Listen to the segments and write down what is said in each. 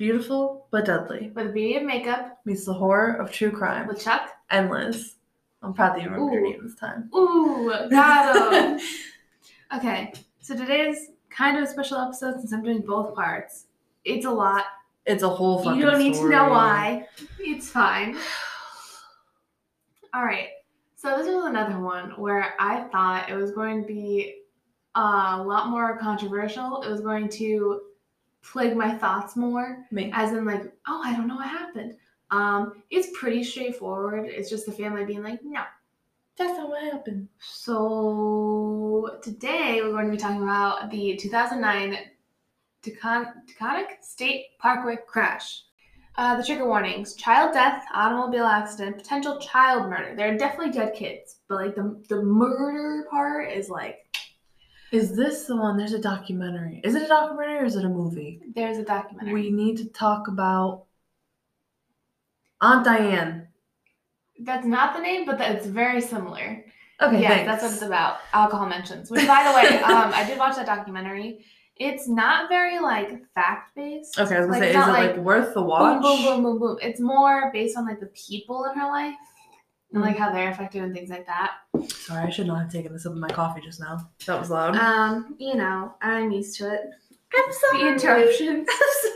Beautiful but deadly. Where the beauty of makeup meets the horror of true crime. With Chuck and Liz. I'm proud that you remembered your name this time. Ooh, got him. Okay, so today's kind of a special episode since I'm doing both parts. It's a lot. It's a whole fucking You don't need story. to know why. It's fine. All right. So this was another one where I thought it was going to be a lot more controversial. It was going to plague my thoughts more. As in like, oh, I don't know what happened. It's pretty straightforward. It's just the family being like, no. That's not what happened. So today we're going to be talking about the 2009 Taconic State Parkway crash. The trigger warnings: child death, automobile accident, potential child murder. There are definitely dead kids, but like the murder part is like... Is this the one? There's a documentary. Is it a documentary or is it a movie? There's a documentary. We need to talk about Aunt Diane. That's not the name, but it's very similar. Okay, yes, thanks. That's what it's about. Alcohol mentions. Which, by the way, I did watch that documentary. It's not very, like, fact-based. Okay, I was going to say, is it, like, worth the watch? Boom, boom, boom, boom, boom. It's more based on, like, the people in her life and, like, how they're affected and things like that. Sorry, I should not have taken a sip of my coffee just now. That was loud. You know, I'm used to it. I'm sorry. The interruptions.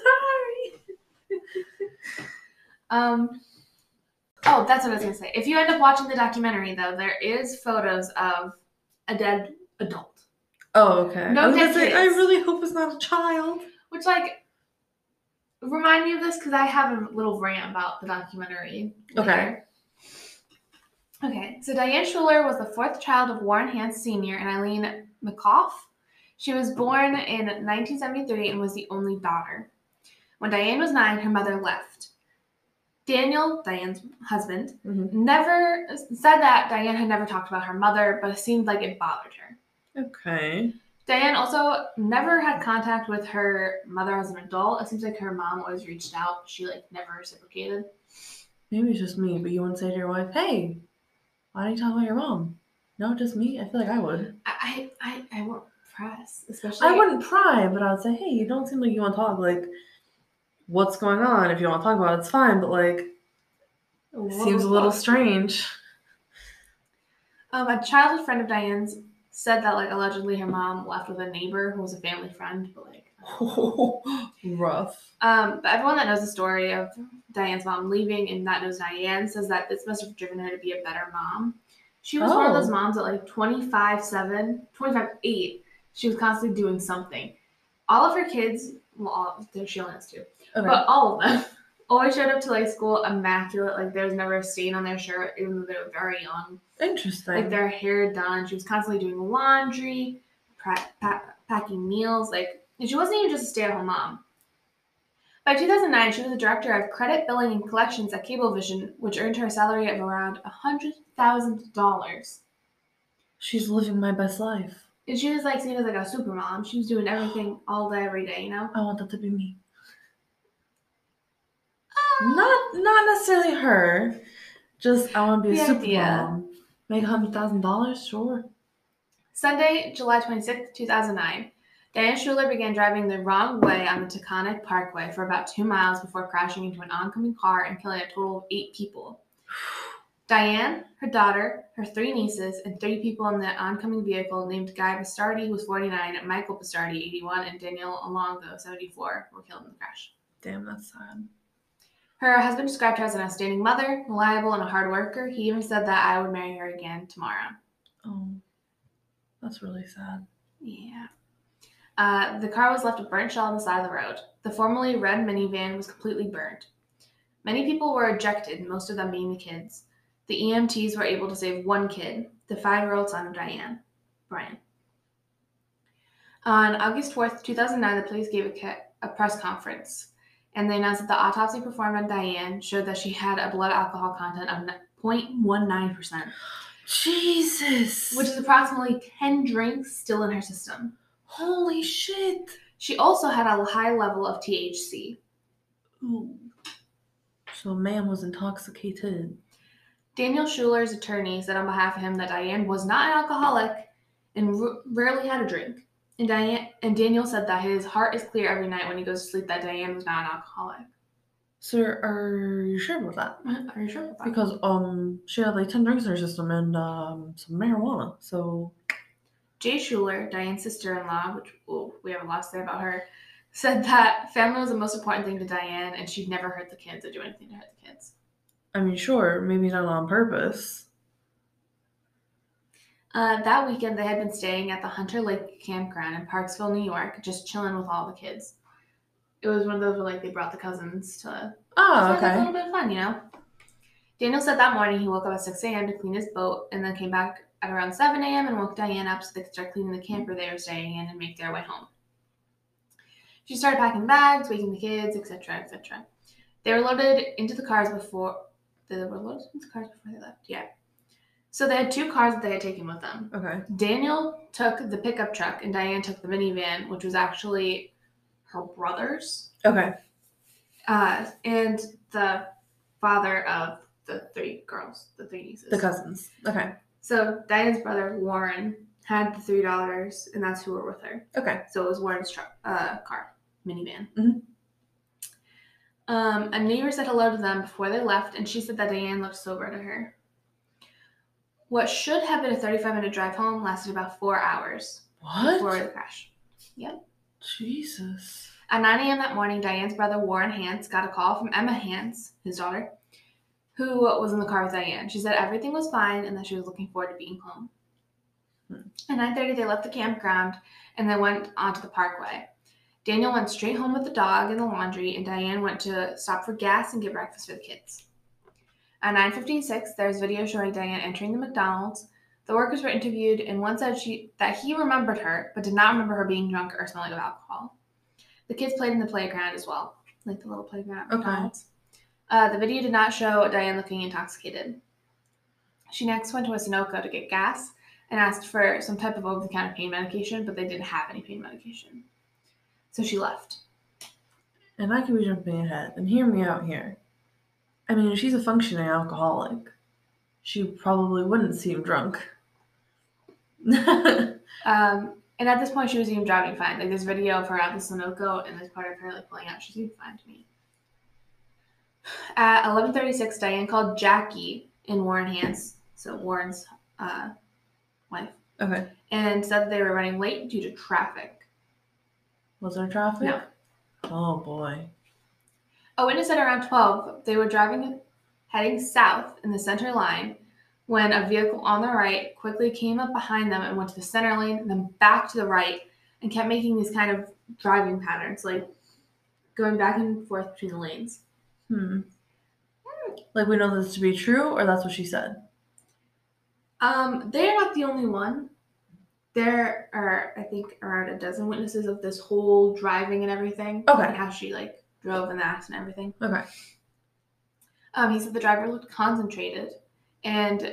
I'm sorry. Oh, that's what I was going to say. If you end up watching the documentary, though, there is photos of a dead adult. Oh, okay. No dead kids. I really hope it's not a child. Which, like, remind me of this because I have a little rant about the documentary. Okay. Okay, so Diane Schuler was the fourth child of Warren Hance Sr. and Eileen McCough. She was born in 1973 and was the only daughter. When Diane was 9, her mother left. Daniel, Diane's husband, never said that Diane had never talked about her mother, but it seemed like it bothered her. Okay. Diane also never had contact with her mother as an adult. It seems like her mom always reached out. She, like, never reciprocated. Maybe it's just me, but you wouldn't say to your wife, hey, why don't you talk about your mom? No, just me? I feel like I would. I won't press, especially... I wouldn't pry, but I would say, hey, you don't seem like you want to talk. Like, what's going on? If you want to talk about it, it's fine, but, like, it seems a little strange. A childhood friend of Diane's said that, like, allegedly her mom left with a neighbor who was a family friend, but, like... Rough. But everyone that knows the story of Diane's mom leaving and that knows Diane says that this must have driven her to be a better mom. She was one of those moms at, like, 25-7, 25-8, she was constantly doing something. All of her kids, well, she only has 2, but all of them always showed up to, like, school immaculate. Like, there was never a stain on their shirt, even though they were very young. Interesting. Like, their hair done. She was constantly doing laundry, packing meals. Like, and she wasn't even just a stay-at-home mom. By 2009, she was the director of credit, billing, and collections at Cablevision, which earned her a salary of around $100,000. She's living my best life. And she was, like, seen as, like, a super mom. She was doing everything all day, every day, you know? I want that to be me. Not necessarily her. Just, I want to be a super mom. Make $100,000? Sure. Sunday, July 26th, 2009. Diane Schuler began driving the wrong way on the Taconic Parkway for about 2 miles before crashing into an oncoming car and killing a total of 8 people. Diane, her daughter, her 3 nieces, and 3 people in the oncoming vehicle named Guy Bastardi, who was 49, and Michael Bastardi, 81, and Daniel Alongo, 74, were killed in the crash. Damn, that's sad. Her husband described her as an outstanding mother, reliable, and a hard worker. He even said that I would marry her again tomorrow. Oh, that's really sad. Yeah. The car was left a burnt shell on the side of the road. The formerly red minivan was completely burned. Many people were ejected, most of them being the kids. The EMTs were able to save 1 kid, the 5-year-old son of Diane, Brian. On August 4th, 2009, the police gave a press conference, and they announced that the autopsy performed on Diane showed that she had a blood alcohol content of 0.19%. Jesus! Which is approximately 10 drinks still in her system. Holy shit! She also had a high level of THC. Ooh. So man was intoxicated. Daniel Schuler's attorney said on behalf of him that Diane was not an alcoholic and rarely had a drink. And Daniel said that his heart is clear every night when he goes to sleep that Diane was not an alcoholic. So are you sure about that? Are you sure about that? Because she had like 10 drinks in her system and some marijuana. So Jay Schuler, Diane's sister-in-law, which we have a lot to say about her, said that family was the most important thing to Diane, and she'd never hurt the kids or do anything to hurt the kids. I mean, sure, maybe not on purpose. That weekend, they had been staying at the Hunter Lake Campground in Parksville, New York, just chilling with all the kids. It was one of those where like they brought the cousins to have like, a little bit of fun, you know? Daniel said that morning he woke up at 6 a.m. to clean his boat and then came back at around 7 a.m. and woke Diane up so they could start cleaning the camper they were staying in and make their way home. She started packing bags, waking the kids, etc., etc. They were loaded into the cars before they left. Yeah. So they had 2 cars that they had taken with them. Okay. Daniel took the pickup truck and Diane took the minivan, which was actually her brother's. Okay. And the father of the 3 girls, the 3 nieces. The cousins. Okay. So Diane's brother, Warren, had the 3 daughters, and that's who were with her. Okay. So it was Warren's car, minivan. Mm-hmm. A neighbor said hello to them before they left, and she said that Diane looked sober to her. What should have been a 35-minute drive home lasted about 4 hours. What? Before the crash. Yep. Jesus. At 9 a.m. that morning, Diane's brother, Warren Hance, got a call from Emma Hance, his daughter, who was in the car with Diane. She said everything was fine and that she was looking forward to being home. At 9:30, they left the campground and they went onto the parkway. Daniel went straight home with the dog and the laundry, and Diane went to stop for gas and get breakfast for the kids. At 9:56, there's video showing Diane entering the McDonald's. The workers were interviewed, and one said that he remembered her, but did not remember her being drunk or smelling of alcohol. The kids played in the playground as well, like the little playground at McDonald's. The video did not show Diane looking intoxicated. She next went to a Sunoco to get gas and asked for some type of over-the-counter pain medication, but they didn't have any pain medication. So she left. And I could be jumping ahead, and hear me out here. I mean, if she's a functioning alcoholic, she probably wouldn't seem drunk. And at this point, she was even driving fine. Like, there's video of her at the Sunoco, and there's part of her, like, pulling out. She seemed fine to me. At 11:36, Diane called Jackie and Warren Hance, so Warren's wife. Okay. And said that they were running late due to traffic. Was there traffic? No. Oh, boy. A witness said around 12, they were heading south in the center line when a vehicle on the right quickly came up behind them and went to the center lane and then back to the right and kept making these kind of driving patterns, like going back and forth between the lanes. Like, we know this to be true, or that's what she said? They're not the only one. There are, I think, around a dozen witnesses of this whole driving and everything. Okay. And how she, like, drove in the accident and everything. Okay. He said the driver looked concentrated. And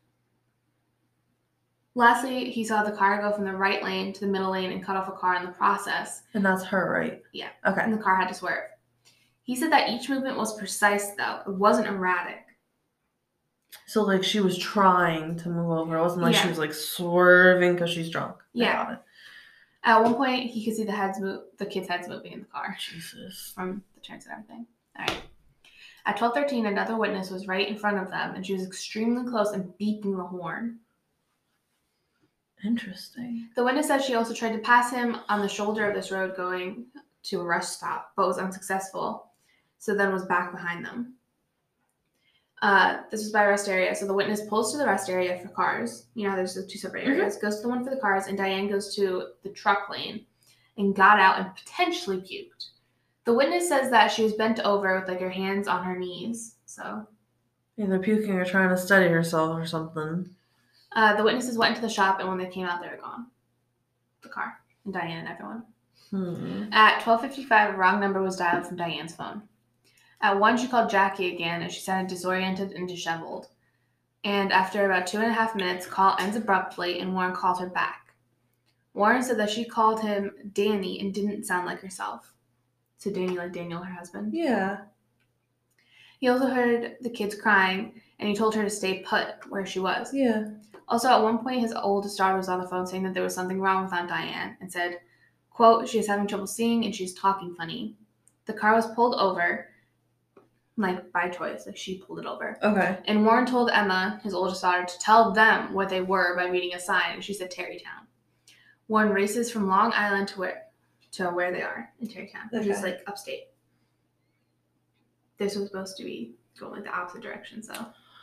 lastly, he saw the car go from the right lane to the middle lane and cut off a car in the process. And that's her, right? Yeah. Okay. And the car had to swerve. He said that each movement was precise, though. It wasn't erratic. So, like, she was trying to move over. It wasn't like she was, like, swerving because she's drunk. Yeah. I got it. At one point, he could see the kids' heads moving in the car. Jesus. From the turns and everything. All right. At 12:13, another witness was right in front of them, and she was extremely close and beeping the horn. Interesting. The witness said she also tried to pass him on the shoulder of this road going to a rest stop, but was unsuccessful, so then was back behind them. This was by a rest area, so the witness pulls to the rest area for cars. You know, there's the 2 separate areas. Goes to the one for the cars, and Diane goes to the truck lane and got out and potentially puked. The witness says that she was bent over with, like, her hands on her knees, so... Either puking or trying to steady herself or something. The witnesses went into the shop, and when they came out, they were gone. The car. And Diane and everyone. At 12:55, a wrong number was dialed from Diane's phone. At 1, she called Jackie again, and she sounded disoriented and disheveled. And after about 2.5 minutes, call ends abruptly, and Warren called her back. Warren said that she called him Danny and didn't sound like herself. So Danny, like Daniel, her husband. Yeah. He also heard the kids crying, and he told her to stay put where she was. Yeah. Also, at one point, his oldest daughter was on the phone saying that there was something wrong with Aunt Diane and said, quote, she is having trouble seeing and she's talking funny. The car was pulled over, like by choice, like she pulled it over. Okay. And Warren told Emma, his oldest daughter, to tell them where they were by reading a sign, and she said Terrytown. Warren races from Long Island to where they are in Terrytown, which is like upstate. This was supposed to be going like the opposite direction, so.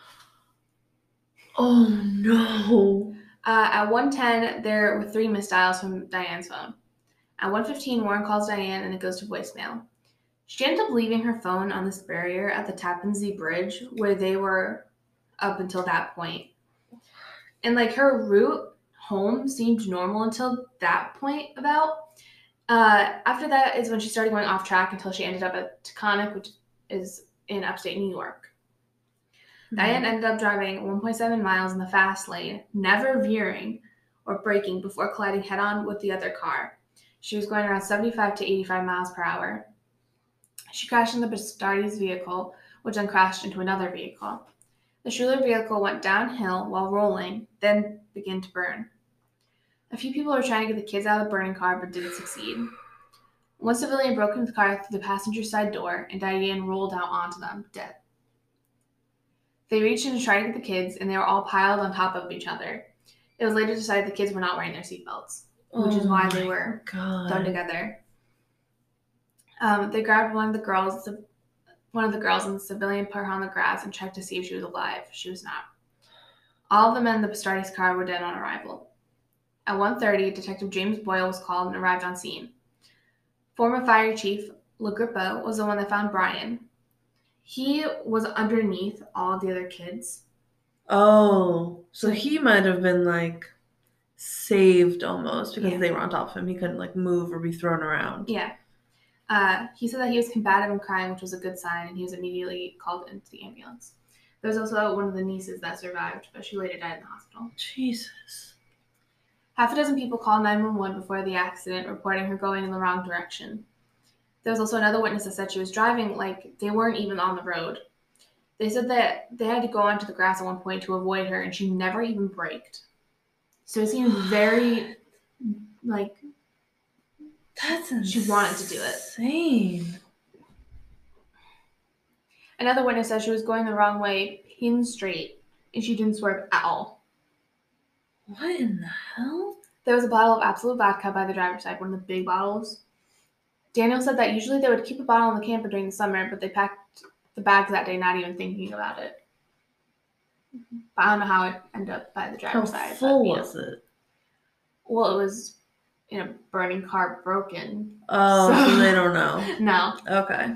Oh no. At 1:10, there were 3 missed dials from Diane's phone. At 1:15, Warren calls Diane and it goes to voicemail. She ended up leaving her phone on this barrier at the Tappan Zee Bridge where they were up until that point. And like her route home seemed normal until that point about. After that is when she started going off track until she ended up at Taconic, which is in upstate New York. Mm-hmm. Diane ended up driving 1.7 miles in the fast lane, never veering or braking before colliding head-on with the other car. She was going around 75 to 85 miles per hour. She crashed into Bastardi's vehicle, which then crashed into another vehicle. The Schuler vehicle went downhill while rolling, then began to burn. A few people were trying to get the kids out of the burning car, but didn't succeed. One civilian broke into the car through the passenger side door, and Diane rolled out onto them, dead. They reached in to try to get the kids, and they were all piled on top of each other. It was later decided the kids were not wearing their seatbelts, which is why they were thrown together. They grabbed one of the girls in the civilian, put her on the grass, and checked to see if she was alive. She was not. All of the men in the Bastardi's car were dead on arrival. At 1:30, Detective James Boyle was called and arrived on scene. Former Fire Chief LaGrippa was the one that found Brian. He was underneath all of the other kids. Oh, so he might have been like saved almost because they were on top of him. He couldn't like move or be thrown around. Yeah. He said that he was combative and crying, which was a good sign, and he was immediately called into the ambulance. There was also one of the nieces that survived, but she later died in the hospital. Jesus. Half a dozen people called 911 before the accident, reporting her going in the wrong direction. There was also another witness that said she was driving like they weren't even on the road. They said that they had to go onto the grass at one point to avoid her, and she never even braked. So it seemed very, like, that's insane. She wanted to do it. Insane. Another witness said she was going the wrong way, pin straight, and she didn't swerve at all. What in the hell? There was a bottle of Absolute vodka by the driver's side, one of the big bottles. Daniel said that usually they would keep a bottle in the camper during the summer, but they packed the bags that day not even thinking about it. But I don't know how it ended up by the driver's side. How full was it? Well, it was in a burning car, broken. Oh, so they don't know. No. Okay.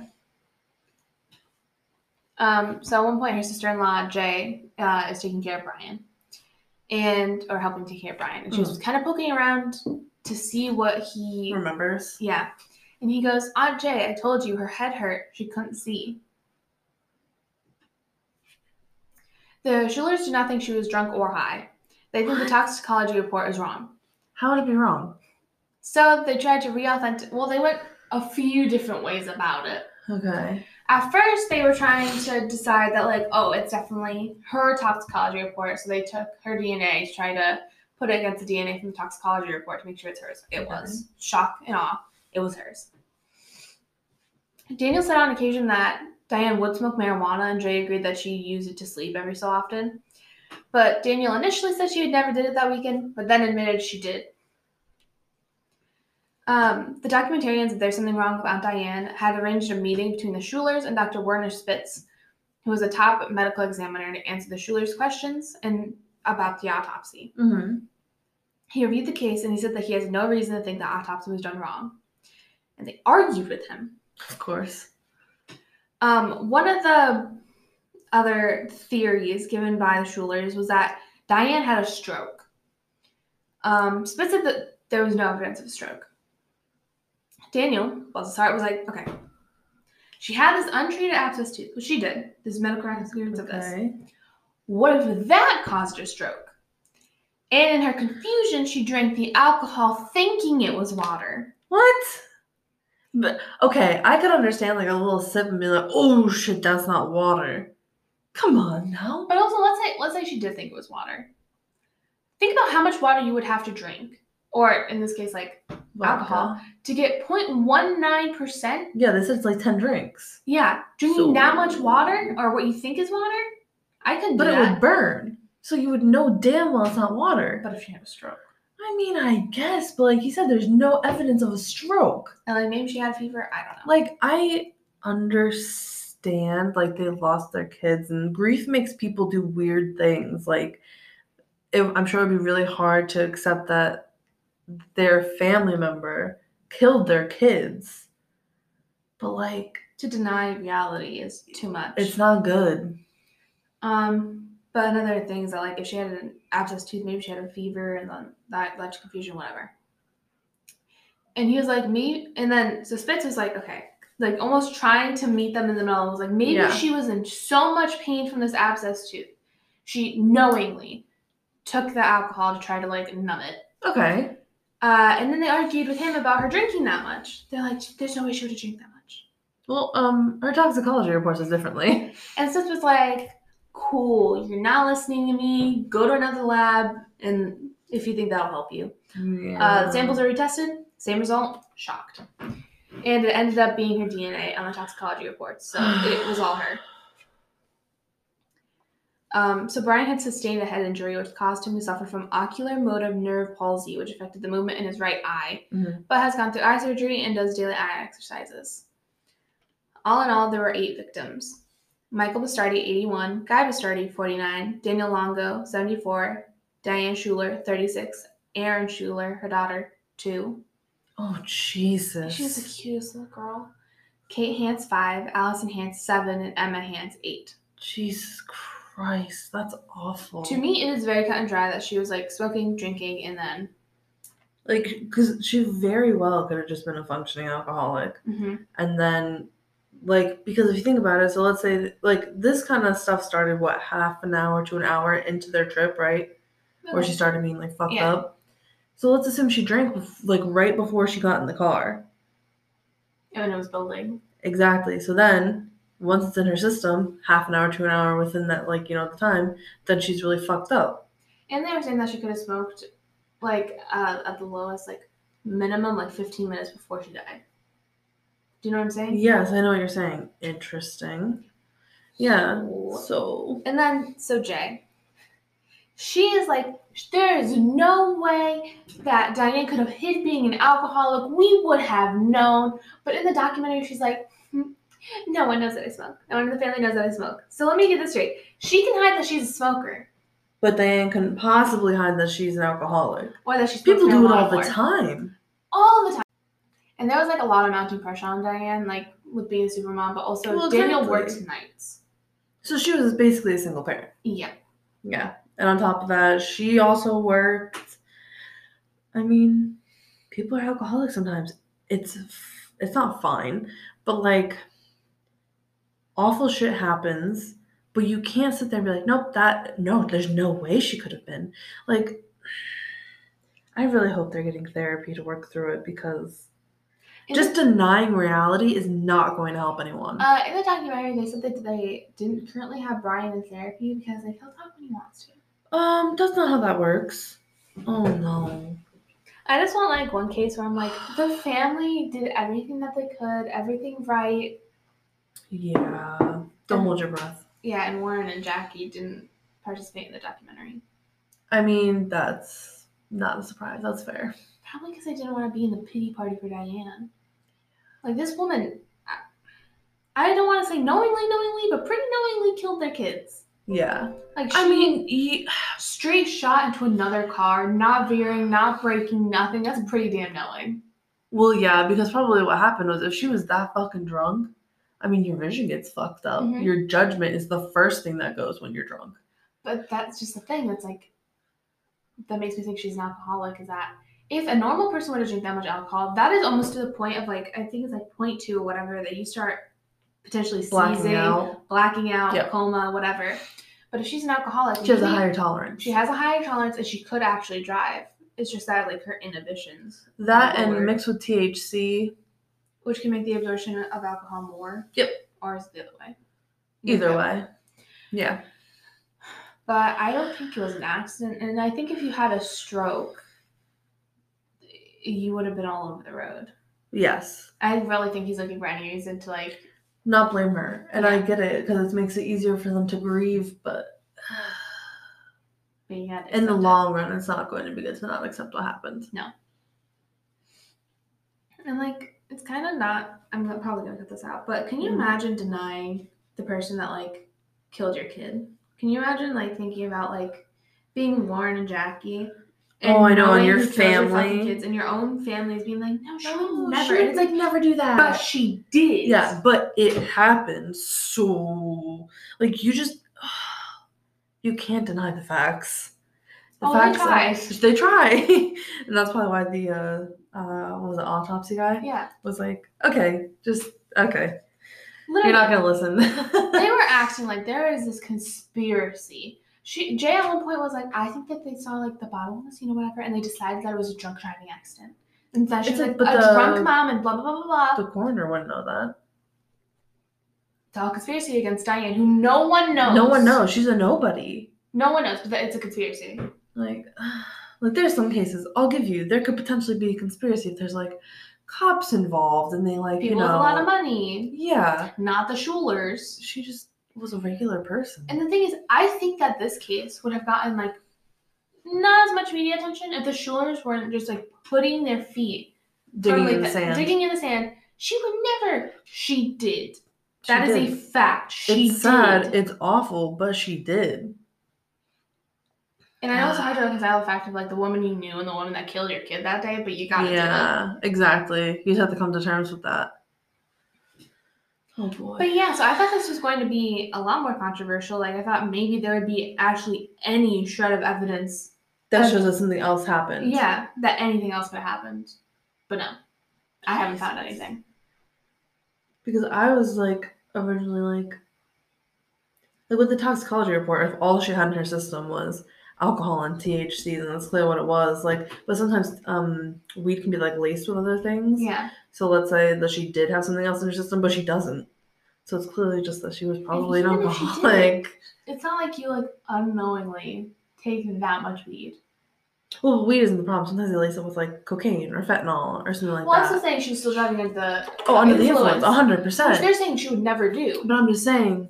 So at one point, her sister-in-law, Jay, is taking care of Brian. Or helping take care of Brian. And she was kind of poking around to see what he... remembers? Yeah. And he goes, Aunt Jay, I told you, her head hurt. She couldn't see. The Schulers do not think she was drunk or high. They think the toxicology report is wrong. How would it be wrong? So they tried to re-authentic... Well, they went a few different ways about it. Okay. At first, they were trying to decide that, like, oh, it's definitely her toxicology report. So they took her DNA to try to put it against the DNA from the toxicology report to make sure it's hers. It was. Shock and awe. It was hers. Daniel said on occasion that Diane would smoke marijuana, and Jay agreed that she used it to sleep every so often. But Daniel initially said she had never did it that weekend, but then admitted she did. The documentarians, if there's something wrong with Aunt Diane, had arranged a meeting between the Schulers and Dr. Werner Spitz, who was a top medical examiner, to answer the Schulers' questions and about the autopsy. Mm-hmm. He reviewed the case, and he said that he has no reason to think the autopsy was done wrong. And they argued with him. Of course. One of the other theories given by the Schulers was that Diane had a stroke. Spitz said that there was no evidence of a stroke. Daniel, bless his heart, was like, okay, she had this untreated abscess tooth, which she did. There's medical records of this. What if that caused her stroke? And in her confusion, she drank the alcohol thinking it was water. What? But okay, I could understand like a little sip and be like, oh shit, that's not water. Come on now. But also, let's say she did think it was water. know how much water you would have to drink, or in this case, like alcohol, to get 0.19%? Yeah, they said it's like 10 drinks. Yeah, drinking that much water, or what you think is water, I couldn't do that. But it would burn, so you would know damn well it's not water. But if she had a stroke? I mean, I guess, but like you said, there's no evidence of a stroke. And like maybe she had fever, I don't know. Like, I understand, like, they lost their kids, and grief makes people do weird things. Like, I'm sure it'd be really hard to accept that their family member killed their kids. But, like, to deny reality is too much. It's not good. But another thing is that, like, if she had an abscessed tooth, maybe she had a fever, and then that led to confusion, whatever. And he was like, me, and then, so Spitz was like, okay, like, almost trying to meet them in the middle. It was like, maybe she was in so much pain from this abscessed tooth, she knowingly took the alcohol to try to, like, numb it. Okay. And then they argued with him about her drinking that much. They're like, there's no way she would have drank that much. Well, her toxicology report says differently. And Spitz was like, cool, you're not listening to me, go to another lab, and if you think that'll help you. Yeah. The samples are retested, same result, shocked. And it ended up being her DNA on the toxicology reports, so it was all her. So Brian had sustained a head injury, which caused him to suffer from ocular motor nerve palsy, which affected the movement in his right eye, but has gone through eye surgery and does daily eye exercises. All in all, there were 8 victims. Michael Bastardi, 81, Guy Bastardi, 49, Daniel Longo, 74, Diane Schuler, 36, Erin Schuler, her daughter, 2. Oh, Jesus. She was the cutest little girl. Kate Hance, 5, Allison Hance, 7, and Emma Hance, 8. Jesus Christ, that's awful. To me, it is very cut and dry that she was, like, smoking, drinking, and then... Like, because she very well could have just been a functioning alcoholic. And then... Like, because if you think about it, so let's say, like, this kind of stuff started, what, half an hour to an hour into their trip, right? Okay. Where she started being, like, fucked up. So let's assume she drank, like, right before she got in the car. And when it was building. Exactly. So then, once it's in her system, half an hour to an hour within that, like, you know, the time, then she's really fucked up. And they were saying that she could have smoked, like, at the lowest, like, minimum, like, 15 minutes before she died. Do you know what I'm saying? Yes, I know what you're saying. Interesting. Yeah. So. And then, so Jay. She is like, there is no way that Diane could have hid being an alcoholic. We would have known. But in the documentary, she's like, no one knows that I smoke. No one in the family knows that I smoke. So let me get this straight. She can hide that she's a smoker. But Diane couldn't possibly hide that she's an alcoholic. Or that she's people do it all the time. All the time. And there was, like, a lot of mounting pressure on Diane, like, with being a supermom, but also Daniel worked nights. So she was basically a single parent. Yeah. Yeah. And on top of that, she also worked. I mean, people are alcoholics sometimes. It's not fine, but, like, awful shit happens, but you can't sit there and be like, no, there's no way she could have been. Like, I really hope they're getting therapy to work through it, because just denying reality is not going to help anyone. In the documentary, they said that they didn't currently have Brian in therapy because, like, he'll talk when he wants to. That's not how that works. Oh, no. I just want, like, one case where I'm like, the family did everything that they could, everything right. Yeah. Don't hold your breath. Yeah, and Warren and Jackie didn't participate in the documentary. I mean, that's not a surprise. That's fair. Probably because they didn't want to be in the pity party for Diane. Like, this woman, I don't want to say knowingly, but pretty knowingly killed their kids. Yeah. Like, she straight shot into another car, not veering, not braking, nothing. That's pretty damn knowing. Well, yeah, because probably what happened was if she was that fucking drunk, I mean, your vision gets fucked up. Your judgment is the first thing that goes when you're drunk. But that's just the thing. That's, like, that makes me think she's an alcoholic, is that if a normal person were to drink that much alcohol, that is almost to the point of, like, I think it's like 0.2 or whatever, that you start potentially seizing, blacking out, coma, whatever. But if she's an alcoholic, she has a higher tolerance. She has a higher tolerance, and she could actually drive. It's just that, like, her inhibitions. That and mixed with THC. Which can make the absorption of alcohol more. Yep. Or is it the other way? Either way. Yeah. But I don't think it was an accident. And I think if you had a stroke, you would have been all over the road. Yes. I really think he's looking for any reason to, like... Not blame her. And Yeah. I get it, because it makes it easier for them to grieve, but in the long run, it's not going to be good to not accept what happened. No. And, like, it's kind of not... I'm probably going to cut this out, but can you imagine denying the person that, like, killed your kid? Can you imagine, like, thinking about, like, being Lauren and Jackie... And I know, and your family. Your kids and your own family is being like, no, she would never. And it's like, never do that. But she did. Yeah, but it happened. So, like, you just, you can't deny the facts. They try. And that's probably why the, what was it, autopsy guy? Yeah. Was like, okay. Literally. You're not going to listen. They were acting like there is this conspiracy. Jay at one point was like, I think that they saw, like, the bottle in the scene or whatever, and they decided that it was a drunk driving accident. And then she was like, drunk mom and blah, blah, blah, blah, blah. The coroner wouldn't know that. It's all conspiracy against Diane, who no one knows. No one knows. She's a nobody. No one knows, but it's a conspiracy. Like, there's some cases, I'll give you, there could potentially be a conspiracy if there's, like, cops involved and they, like, people with a lot of money. Yeah. Not the Schulers. She just was a regular person. And the thing is, I think that this case would have gotten, like, not as much media attention if the Schulers weren't just, like, putting their feet digging in the sand. She would never. She did. That is a fact. It's sad. It's awful, but she did. And I also had to reconcile the fact of, like, the woman you knew and the woman that killed your kid that day, but you gotta do it. Yeah, exactly. You just have to come to terms with that. Oh, boy. But yeah, so I thought this was going to be a lot more controversial. Like, I thought maybe there would be actually any shred of evidence that shows that something else happened. Yeah, that anything else could have happened. But no, I haven't found anything. Because I was, like, originally, like, with the toxicology report, if all she had in her system was alcohol and THC, then that's clear what it was. Like, but sometimes weed can be, like, laced with other things. Yeah. So let's say that she did have something else in her system, but she doesn't. So it's clearly just that she was probably an alcoholic. It's not like you, like, unknowingly take that much weed. Well, weed isn't the problem. Sometimes they lace it with, like, cocaine or fentanyl or something like that. Well, I'm still saying she was still driving under the under the influence, 100%. Which they're saying she would never do. But I'm just saying,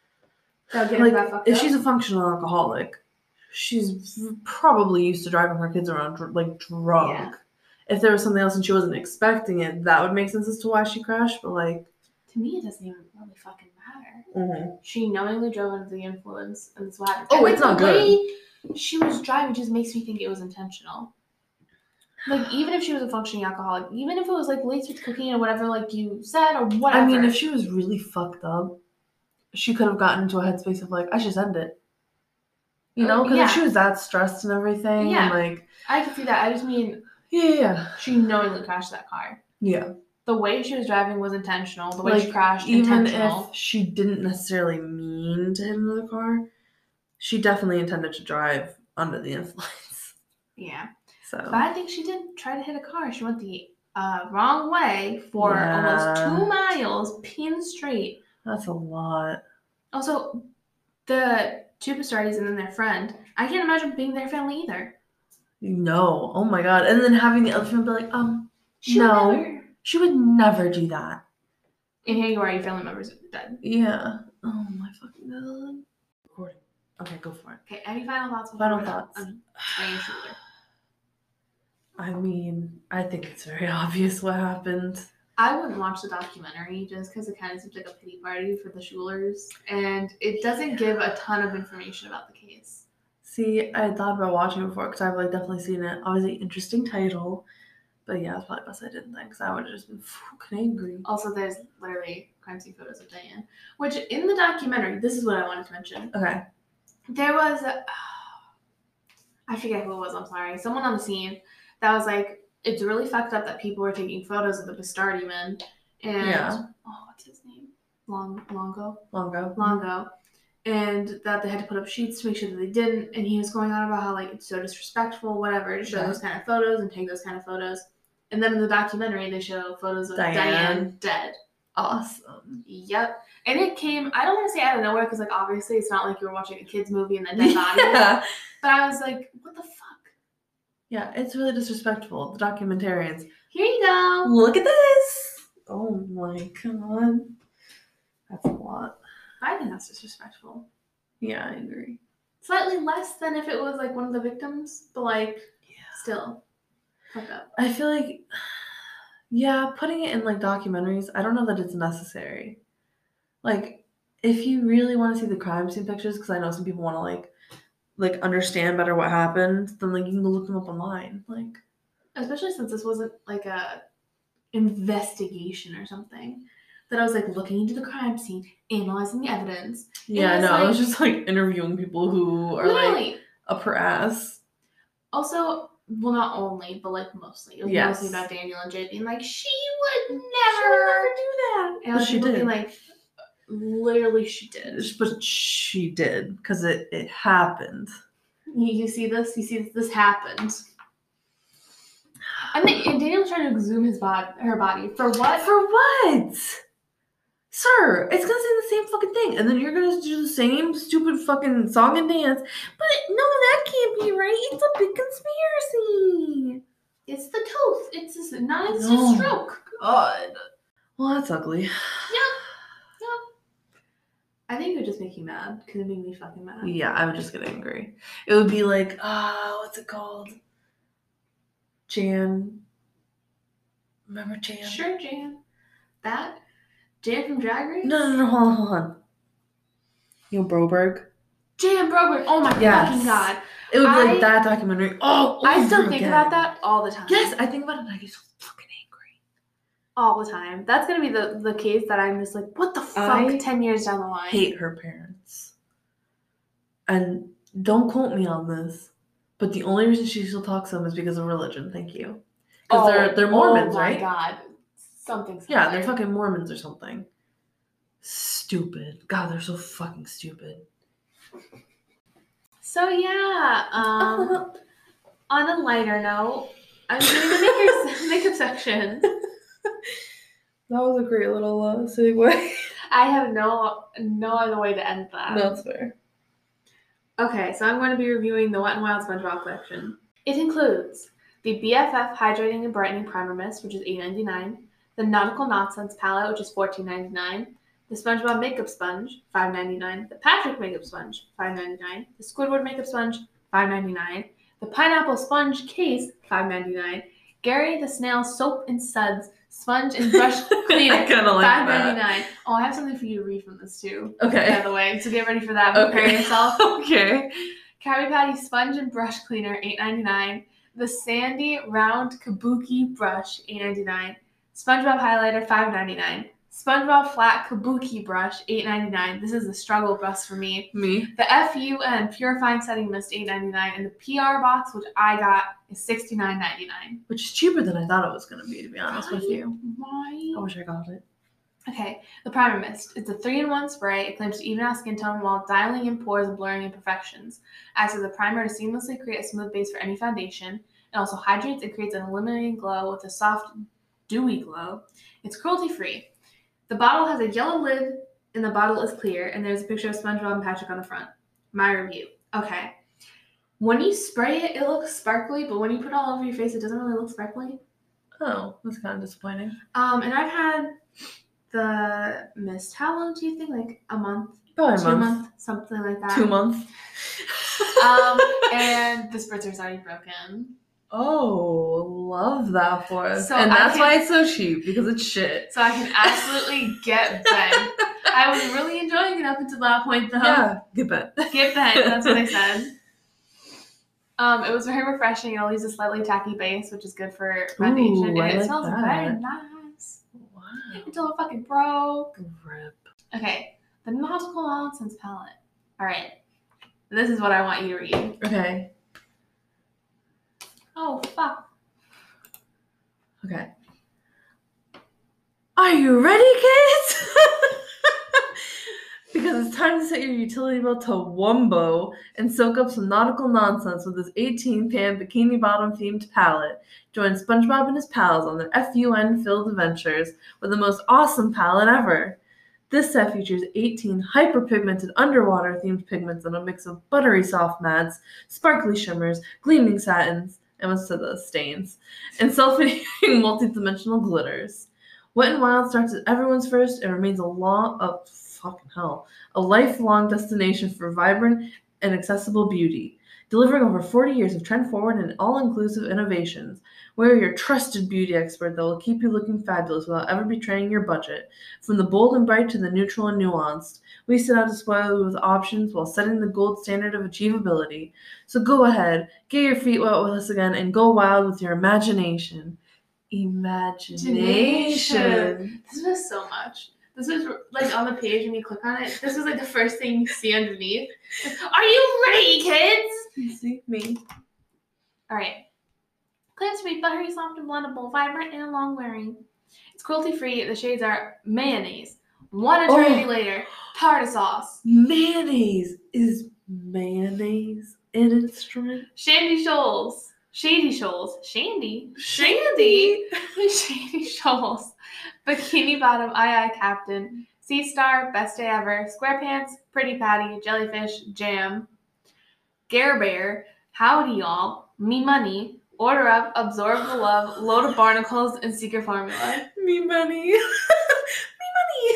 like, if she's a functional alcoholic, she's probably used to driving her kids around, like, drunk. Yeah. If there was something else and she wasn't expecting it, that would make sense as to why she crashed. But, like, to me, it doesn't even really fucking matter. Mm-hmm. She knowingly drove under the influence, and that's what happened. Oh, it's not good. The way she was driving just makes me think it was intentional. Like, even if she was a functioning alcoholic, even if it was, like, laced with cocaine or whatever, like you said, or whatever. I mean, if she was really fucked up, she could have gotten into a headspace of, like, I should end it. You know? Because if she was that stressed and everything, and, like... I can see that. I just mean... Yeah. She knowingly crashed that car. Yeah. The way she was driving was intentional. The way she crashed, intentional. Even if she didn't necessarily mean to hit another car, she definitely intended to drive under the influence. Yeah. So. But I think she did try to hit a car. She went the wrong way for almost 2 miles, pin straight. That's a lot. Also, the two Pistardes and then their friend, I can't imagine being their family either. No. Oh my god. And then having the other friend be like, she would never do that. And here you are, your family members are dead. Yeah. Oh my fucking god. Recording. Okay, go for it. Okay, any final thoughts? Final thoughts. Diane Schuler. I mean, I think it's very obvious what happened. I wouldn't watch the documentary just because it kind of seems like a pity party for the Schulers. And it doesn't give a ton of information about the case. See, I thought about watching it before because I've, like, definitely seen it. Obviously, interesting title. But yeah, it's probably best I didn't think because I would have just been fucking angry. Also, there's literally crime scene photos of Diane. Which, in the documentary, this is what I wanted to mention. Okay. There was, I forget who it was, I'm sorry. Someone on the scene that was like, it's really fucked up that people were taking photos of the Pistardi men. And, what's his name? Longo. And that they had to put up sheets to make sure that they didn't. And he was going on about how, like, it's so disrespectful, whatever, to show those kind of photos and take those kind of photos. And then in the documentary, they show photos of Diane dead. awesome. Yep. And it came, I don't want to say out of nowhere, because, like, obviously it's not like you were watching a kid's movie and then dead bodies. Yeah. But I was like, what the fuck? Yeah, it's really disrespectful. The documentarians. Here you go. Look at this. Oh my god. That's a lot. I think that's disrespectful. Yeah, I agree. Slightly less than if it was, like, one of the victims, but, like, still. Fuck up. I feel like, yeah, putting it in, like, documentaries, I don't know that it's necessary. Like, if you really want to see the crime scene pictures, because I know some people want to, like understand better what happened, then, like, you can go look them up online. Like, especially since this wasn't, like, a investigation or something. That I was, like, looking into the crime scene, analyzing the evidence. Yeah, no, I was just, like, interviewing people who are, literally, like, up her ass. Also, well, not only, but, like, mostly. It was mostly about Daniel and Jay being like, she would never do that. And But she people did. being like, literally, she did. But she did, because it happened. You see this? You see this happened. And Daniel was trying to exhume her body. For what? For what? Sir, it's gonna say the same fucking thing, and then you're gonna do the same stupid fucking song and dance. But no, that can't be right. It's a big conspiracy. It's the tooth. It's a nice stroke. God. Well, that's ugly. Yep. I think it would just make you mad, because it made me fucking mad. Yeah, I would just get angry. It would be like, what's it called? Jan. Remember Jan? Sure, Jan. That? Jan from Drag Race? No, hold on. You know Broberg? Jan Broberg. Oh my fucking god. It would be like that documentary. Oh, I still think about that all the time. Yes, I think about it and I get so fucking angry. All the time. That's going to be the case that I'm just like, what the fuck 10 years down the line? I hate her parents. And don't quote me on this, but the only reason she still talks to them is because of religion. Thank you. Because they're Mormons, right? Oh my god. Something. Yeah, they're fucking Mormons or something. Stupid. God, they're so fucking stupid. So yeah, on a lighter note, I'm doing the makeup section. That was a great little segue. I have no other way to end that. No, that's fair. Okay, so I'm going to be reviewing the Wet n Wild SpongeBob collection. It includes the BFF Hydrating and Brightening Primer Mist, which is $8.99, the Nautical Nonsense Palette, which is $14.99, the SpongeBob Makeup Sponge, $5.99, the Patrick Makeup Sponge, $5.99, the Squidward Makeup Sponge, $5.99, the Pineapple Sponge Case, $5.99, Gary the Snail Soap and Suds Sponge and Brush Cleaner, I kind of like $5.99. that. Oh, I have something for you to read from this too. Okay. By the way, so get ready for that. Prepare yourself. Okay. Krabby Patty Sponge and Brush Cleaner, $8.99. The Sandy Round Kabuki Brush, $8.99. SpongeBob Highlighter, $5.99. SpongeBob Flat Kabuki Brush, $8.99. This is a struggle brush for me. The FUN Purifying Setting Mist, $8.99. And the PR box, which I got, is $69.99. Which is cheaper than I thought it was going to be, to be honest with you. Why? I wish I got it. Okay, the Primer Mist. It's a 3-in-1 spray. It claims to even out skin tone while dialing in pores and blurring imperfections. Acts as a primer to seamlessly create a smooth base for any foundation. It also hydrates and creates an illuminating glow with a soft, dewy glow. It's cruelty-free. The bottle has a yellow lid, and the bottle is clear, and there's a picture of SpongeBob and Patrick on the front. My review. Okay. When you spray it, it looks sparkly, but when you put it all over your face, it doesn't really look sparkly. Oh, that's kind of disappointing. And I've had the mist. How long do you think? Like a month? Probably a 2 month. months? Something like that. 2 months. And the spritzer's already broken. Oh, love that for us. So and that's why it's so cheap, because it's shit. So I can absolutely get bent. I was really enjoying it up until that point, though. Yeah, get bent. Get bent, that's what I said. It was very refreshing. It'll use a slightly tacky base, which is good for foundation. Ooh, and it like smells that. very nice. Wow. Until it fucking broke. Rip. Okay, the Nautical Nonsense Palette. Alright. This is what I want you to read. Okay. Oh, fuck. Okay. Are you ready, kids? Because it's time to set your utility bill to Wumbo and soak up some nautical nonsense with this 18-pan Bikini Bottom themed palette. Join SpongeBob and his pals on their FUN-filled adventures with the most awesome palette ever. This set features 18 hyperpigmented underwater themed pigments in a mix of buttery soft mattes, sparkly shimmers, gleaming satins, and what's to the stains, and self-adhering multi-dimensional glitters. Wet n Wild starts at everyone's first and remains a lifelong destination for vibrant and accessible beauty, delivering over 40 years of trend-forward and all-inclusive innovations. We're your trusted beauty expert that will keep you looking fabulous without ever betraying your budget. From the bold and bright to the neutral and nuanced, we set out to spoil you with options while setting the gold standard of achievability. So go ahead, get your feet wet with us again, and go wild with your imagination. Imagination. This was so much. This was like on the page when you click on it. This was like the first thing you see underneath. Are you ready, kids? You see me. All right. Claims to be buttery, soft, and blendable, vibrant, and long wearing. It's cruelty free. The shades are mayonnaise, one eternity later, tartar sauce. Mayonnaise. Is mayonnaise an instrument? Shady Shoals. Shady Shoals. Shandy. Shandy. Shady Shoals. Bikini Bottom, Aye Captain. Sea Star, Best Day Ever. SquarePants, Pretty Patty, Jellyfish, Jam. Gare Bear, Howdy Y'all, Me Money, Order Up, Absorb the Love, Load of Barnacles, and Secret Formula. Me money. Me money.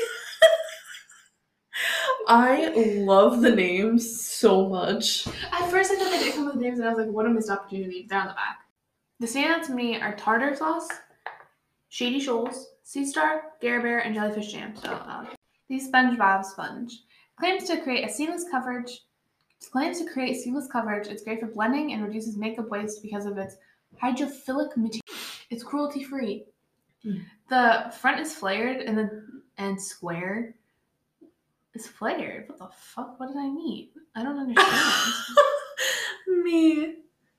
I love the names so much. At first I thought they didn't come with names and I was like, what a missed opportunity. They're on the back. The standouts to me are Tartar Sauce, Shady Shoals, Sea Star, Gare Bear, and Jellyfish Jam. So the SpongeBob Sponge claims to create seamless coverage. It's great for blending and reduces makeup waste because of its hydrophilic material. It's cruelty free. The front is flared and square. It's flared. What the fuck? What did I mean? I don't understand. Me.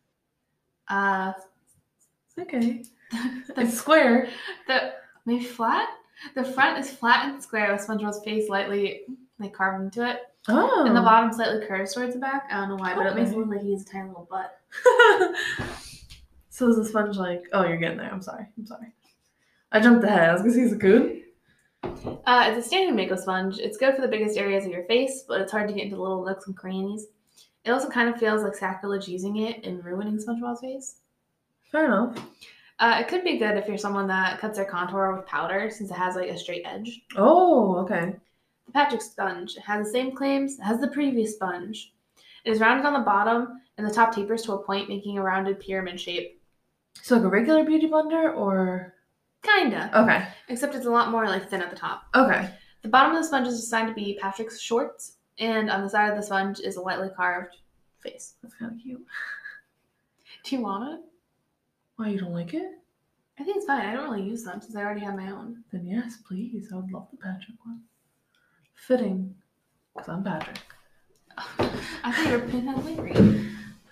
Okay. It's square. Maybe flat? The front is flat and square with SpongeBob's face lightly carved into it. Oh. And the bottom slightly curves towards the back. I don't know why, but it makes it look like he has a tiny little butt. So is the sponge like... Oh, you're getting there. I'm sorry. I jumped ahead. I was going to say, is it good? It's a standard makeup sponge. It's good for the biggest areas of your face, but it's hard to get into the little nooks and crannies. It also kind of feels like sacrilege using it and ruining SpongeBob's face. Fair enough. It could be good if you're someone that cuts their contour with powder since it has a straight edge. Oh, okay. The Patrick sponge has the same claims as the previous sponge. It is rounded on the bottom and the top tapers to a point, making a rounded pyramid shape. So like a regular beauty blender or... Kinda. Okay. Except it's a lot more thin at the top. Okay. The bottom of the sponge is designed to be Patrick's shorts, and on the side of the sponge is a lightly carved face. That's kind of cute. Do you want it? Why, you don't like it? I think it's fine. I don't really use them since I already have my own. Then yes, please. I would love the Patrick one. Fitting. Because I'm Patrick. I thought you were Pinhead Larry.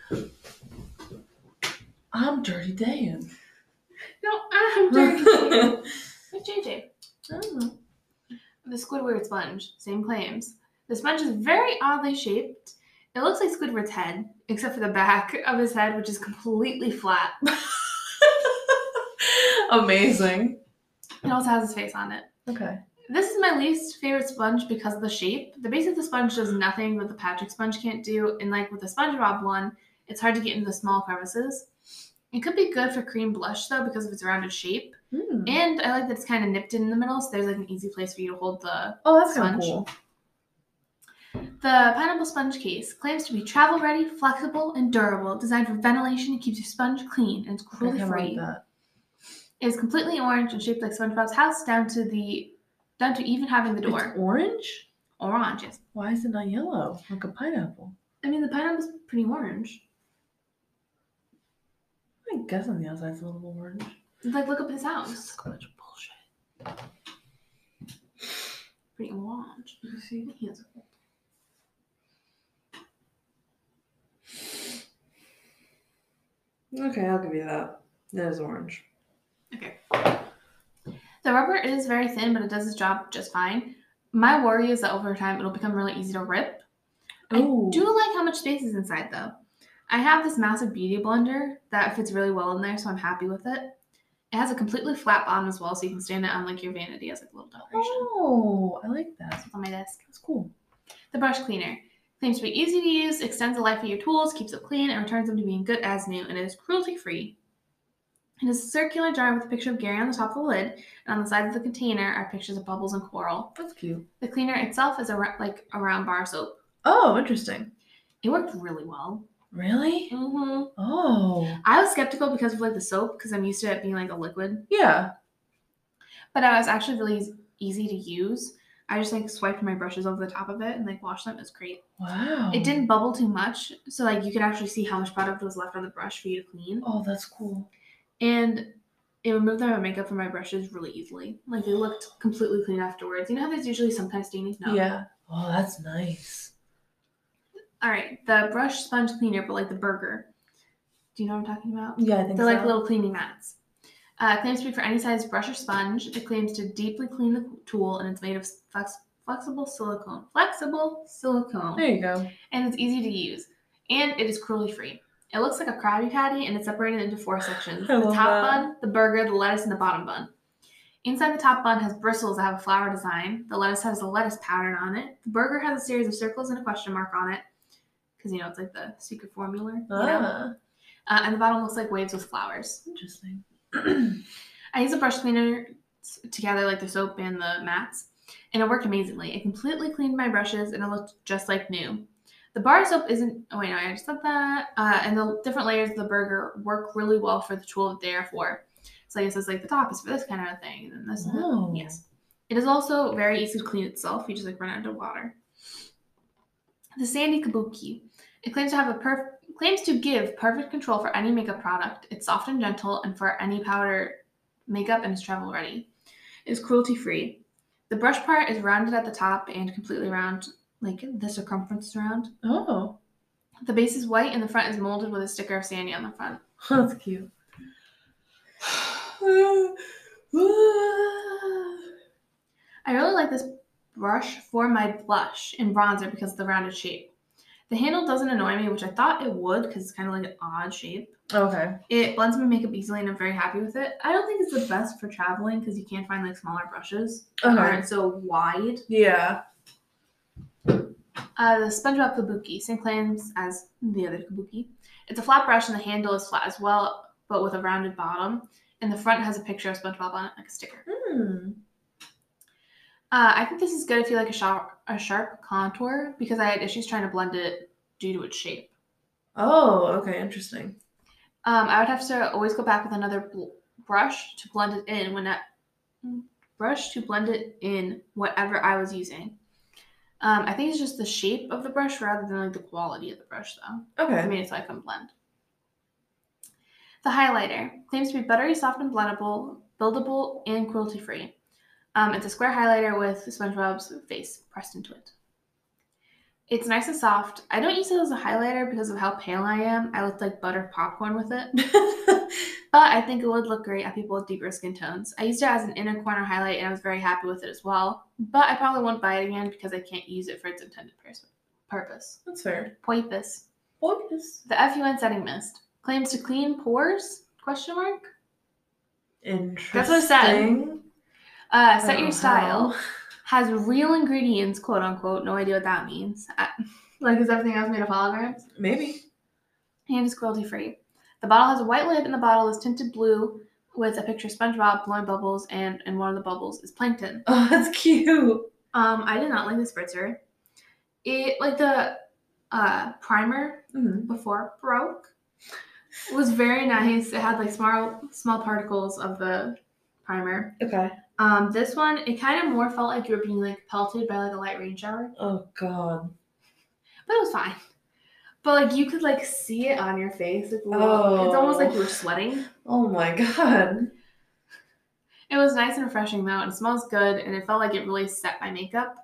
I'm Dirty Dan. No, I'm Dirty Dan. Where's JJ? I don't know. The Squidward sponge. Same claims. The sponge is very oddly shaped. It looks like Squidward's head, except for the back of his head, which is completely flat. Amazing. It also has his face on it. Okay. This is my least favorite sponge because of the shape. The base of the sponge does nothing that the Patrick sponge can't do, and with the SpongeBob one, it's hard to get into the small crevices. It could be good for cream blush, though, because of its rounded shape. And I like that it's kind of nipped in the middle, so there's an easy place for you to hold the that's sponge. kind of cool. The pineapple sponge case claims to be travel-ready, flexible, and durable, designed for ventilation. It keeps your sponge clean, and it's cruelty-free. Like that. It is completely orange and shaped like SpongeBob's house, down to even having the door. It's orange? Orange, yes. Why is it not yellow? Like a pineapple. I mean, the pineapple's pretty orange. I guess on the outside it's a little orange. Look up his house. That's a bunch of bullshit. Pretty orange. You see? He has a hole. Okay, I'll give you that. That is orange. Okay. The rubber is very thin, but it does its job just fine. My worry is that over time it'll become really easy to rip. Ooh. I do like how much space is inside though. I have this massive beauty blender that fits really well in there, so I'm happy with it. It has a completely flat bottom as well, so you can stand it on like your vanity as like a little decoration. Oh, I like that. It's on my desk. That's cool. The brush cleaner claims to be easy to use, extends the life of your tools, keeps them clean, and returns them to being good as new, and it is cruelty-free. It is a circular jar with a picture of Gary on the top of the lid, and on the sides of the container are pictures of bubbles and coral. That's cute. The cleaner itself is a round bar soap. Oh, interesting. It worked really well. Really? Mm-hmm. Oh. I was skeptical because of like the soap, because I'm used to it being like a liquid. Yeah. But I was actually really easy to use. I just like swiped my brushes over the top of it and like washed them. It was great. Wow. It didn't bubble too much, so like you could actually see how much product was left on the brush for you to clean. Oh, that's cool. And it removed my makeup from my brushes really easily. Like they looked completely clean afterwards. You know how there's usually some kind of staining? No. Yeah. Oh, that's nice. All right, the brush sponge cleaner, but like the burger. Do you know what I'm talking about? Yeah, I think They're so. like little cleaning mats. It claims to be for any size brush or sponge. It claims to deeply clean the tool, and it's made of flexible silicone. Flexible silicone. There you go. And it's easy to use. And it is cruelty free. It looks like a Krabby Patty, and it's separated into 4 sections. I The love top that. bun, the burger, the lettuce, and the bottom bun. Inside the top bun has bristles that have a flower design. The lettuce has a lettuce pattern on it. The burger has a series of circles and a question mark on it. Because, you know, it's like the secret formula. You know? And the bottom looks like waves with flowers. Interesting. I used the brush cleaner together, like the soap and the mats, and it worked amazingly. It completely cleaned my brushes, and it looked just like new. The bar soap isn't... Oh, wait, no, I just said that. And the different layers of the burger work really well for the tool that they are for. So I guess it's like the top is for this kind of thing, and then this and that. Yes. It is also very easy to clean itself. You just like run it under water. The Sandy Kabuki. It claims to give perfect control for any makeup product. It's soft and gentle, and for any powder makeup, and is travel ready. It is cruelty free. The brush part is rounded at the top and completely round, like the circumference round. Oh. The base is white, and the front is molded with a sticker of Sandy on the front. That's cute. I really like this brush for my blush and bronzer because of the rounded shape. The handle doesn't annoy me, which I thought it would because it's kind of like an odd shape. Okay. It blends my makeup easily, and I'm very happy with it. I don't think it's the best for traveling because you can't find like smaller brushes that aren't so wide. Yeah. The SpongeBob Kabuki, same claims as the other Kabuki. It's a flat brush, and the handle is flat as well, but with a rounded bottom. And the front has a picture of SpongeBob on it, like a sticker. I think this is good if you like a sharp contour, because I had issues trying to blend it due to its shape. Oh, okay, interesting. I would have to always go back with another brush to blend it in whatever I was using. I think it's just the shape of the brush rather than like the quality of the brush, though. Okay. I mean, it's so I can blend. The highlighter claims to be buttery, soft, and blendable, buildable, and cruelty-free. It's a square highlighter with SpongeBob's face pressed into it. It's nice and soft. I don't use it as a highlighter because of how pale I am. I look like buttered popcorn with it. But I think it would look great on people with deeper skin tones. I used it as an inner corner highlight, and I was very happy with it as well. But I probably won't buy it again because I can't use it for its intended purpose. That's fair. Poipus. Poipus. The FUN setting mist claims to clean pores? Question mark. Interesting. That's what it said. Set your style. Has real ingredients, quote unquote. No idea what that means. Like, is everything else made of holograms? Maybe. And is cruelty free. The bottle has a white lid, and the bottle is tinted blue with a picture of SpongeBob blowing bubbles, and one of the bubbles is plankton. Oh, that's cute. I did not like the spritzer. It, like the primer before broke, was very nice. It had like small particles of the primer. Okay. This one, it kind of more felt like you were being like pelted by like a light rain shower. Oh God. But it was fine. But like you could like see it on your face. Like, it's almost like you were sweating. Oh my God. It was nice and refreshing though, and it smells good, and it felt like it really set my makeup.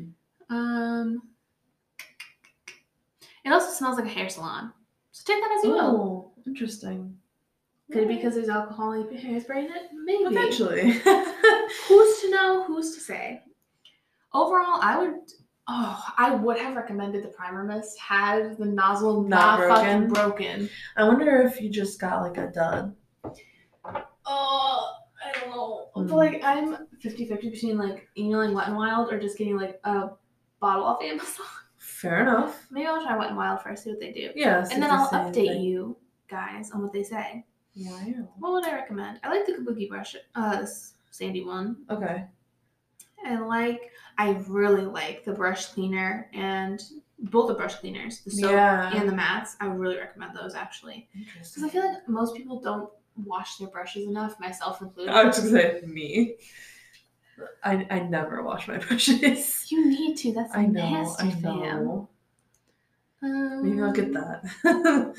It also smells like a hair salon. So take that as you will. Interesting. Could it be because there's alcohol hairspray in it? Maybe. Potentially. Who's to know? Who's to say? Overall, I would have recommended the primer mist had the nozzle Not not fucking broken. I wonder if you just got like a dud. I don't know. But like I'm 50-50 between like emailing Wet n Wild or just getting like a bottle off Amazon. Fair enough. Maybe I'll try Wet n Wild first, see what they do. Yeah. And then I'll update you guys on what they say. Yeah, I know. What would I recommend? I like the Kabuki brush, sandy one. Okay. I really like the brush cleaner and both the brush cleaners, the soap and the mats. I really recommend those actually. Interesting. Because I feel like most people don't wash their brushes enough, myself included. I was just gonna say me. I never wash my brushes. You need to. That's nasty, I know. Maybe I'll get that.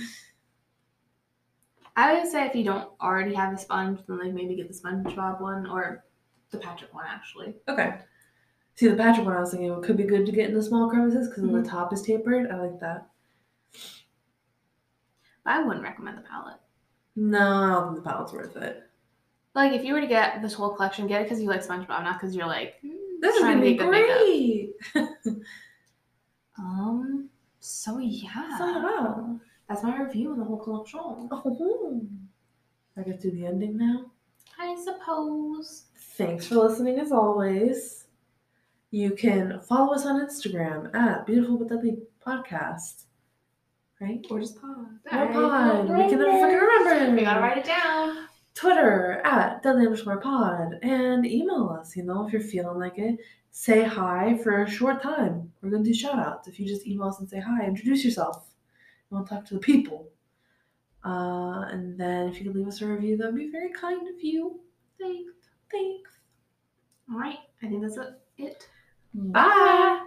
I would say if you don't already have a sponge, then like maybe get the SpongeBob one or the Patrick one actually. Okay. See, the Patrick one I was thinking could be good to get in the small crevices because the top is tapered. I like that. But I wouldn't recommend the palette. No, I don't think the palette's worth it. Like if you were to get this whole collection, get it because you like SpongeBob, not because you're like this is gonna be great. So yeah. That's my review of the whole collection. Oh. I get to the ending now? I suppose. Thanks for listening as always. You can follow us on Instagram at Beautiful But Deadly Podcast. Right? Or just pod. Or pod. We can never fucking remember. We gotta write it down. Twitter at Deadly_pod. And email us, if you're feeling like it. Say hi for a short time. We're going to do shout outs. If you just email us and say hi, introduce yourself. You want to talk to the people. And then if you could leave us a review, that would be very kind of you. Thanks. All right. I think that's it. Bye.